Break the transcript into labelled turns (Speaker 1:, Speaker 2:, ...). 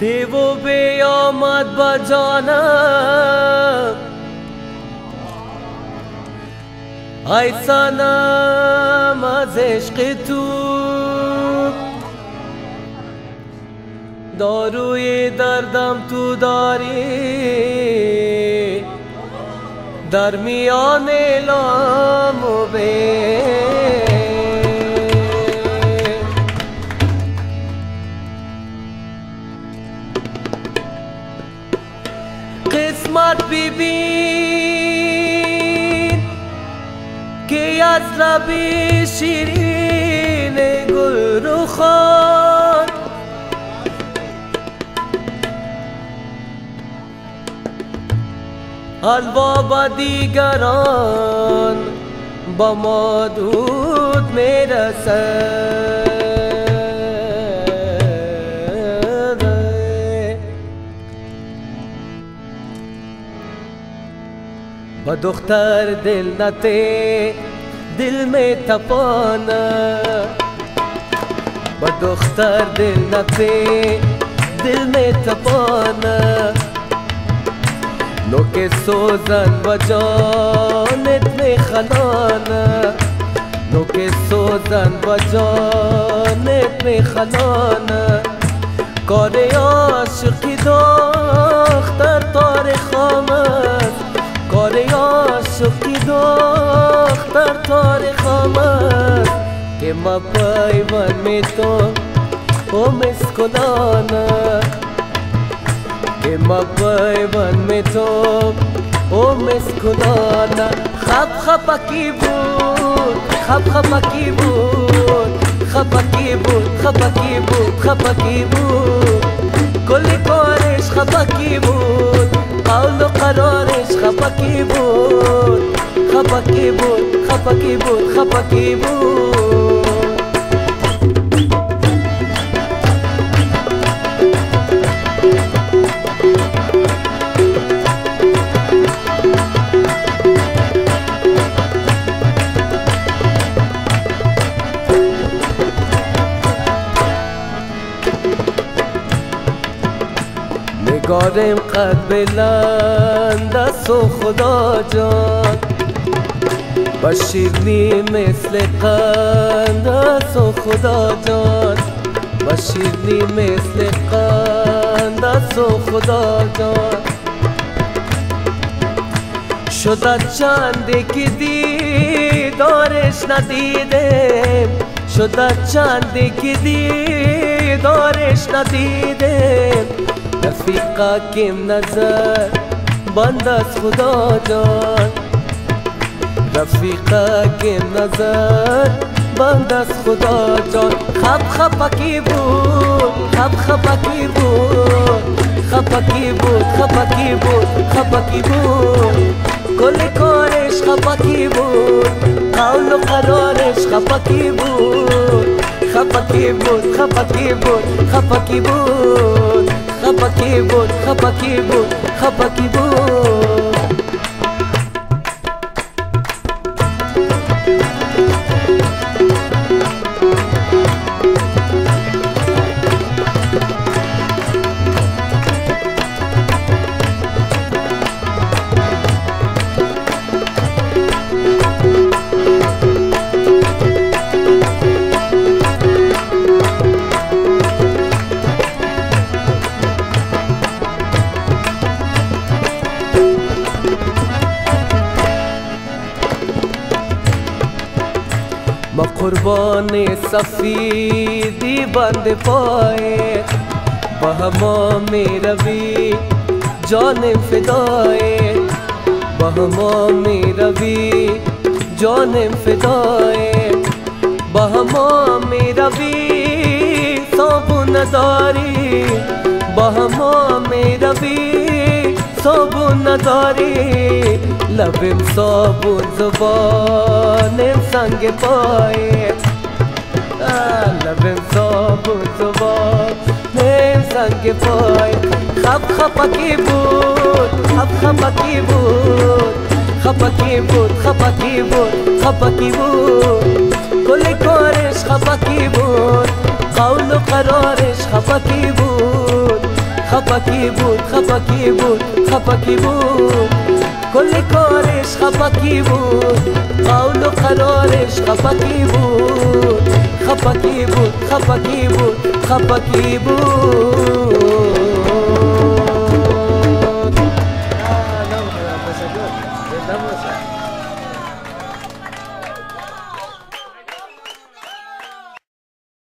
Speaker 1: دیو بیامد با جانم ای صنم از عشق تو داروی دردم تو داری در میان لام و بین قسمت ببین که از لب شیرین گل رخان حلوا با دیگران با ما دود میرسد با دختر دل نته دل میں تپانا با دختر دل نتے دل میں تپانا نوک سوزن و جانت میں خلانا نوک سوزن و جانت میں خلانا کار عاشقی دختر تاریخ آمد کار عاشقی دختر تاریخ آمد که ما پیوند می تو او مسکلانا که ما پیوند می تو او مسکلانا خب خپکی بود خب خپکی بود خپکی بود خپکی بود خپکی بود کل کارش خپکی بود قول و قرارش خپکی بود خپکی بود خپکی بود خپکی بود نگارم قد بلند است و خدا جان با شیرنی مثل قند است و خدا جان با شیرنی مثل قند است و خدا جان شده چندی که دیدارش ندیدم شده چندی که دیدارش ندیدم رفیقا کم نظر بند از خدا جان رفیقا کم نظر بند از خدا جان خب خپکی بود خب خپکی بود خپکی بود خپکی بود خپکی بود کل کارش خپکی بود قول و قرارش خپکی بود خپکی بود خپکی بود خپکی بود خپکی بود خپکی بود خپکی بود ما قربان سفیدی بند پای با هما می روی جانم فدای با هما می روی جانم فدای با هما می روی صابون نداری با هما می روی صابون نداری لبم صابون زبانم سنگ پای لبم صابون زبانم سنگ پای خب خپکی بود خب خپکی بود خپکی بود خپکی بود خپکی بود کل کارش خپکی بود قول و قرارش خپکی بود خفکی بود خفکی بود خفکی بود کل کارش خفکی بود قول و قرارش خفکی بود خفکی بود خفکی بود خفکی بود